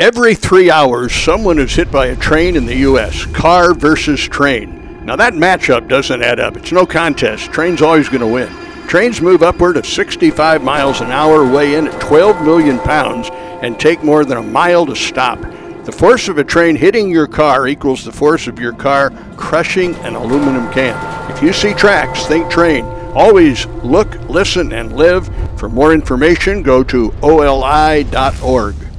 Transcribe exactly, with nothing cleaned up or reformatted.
Every three hours, someone is hit by a train in the U S Car versus train. Now that matchup doesn't add up. It's no contest. Train's always going to win. Trains move upward of sixty-five miles an hour, weigh in at twelve million pounds, and take more than a mile to stop. The force of a train hitting your car equals the force of your car crushing an aluminum can. If you see tracks, think train. Always look, listen, and live. For more information, go to O L I dot org.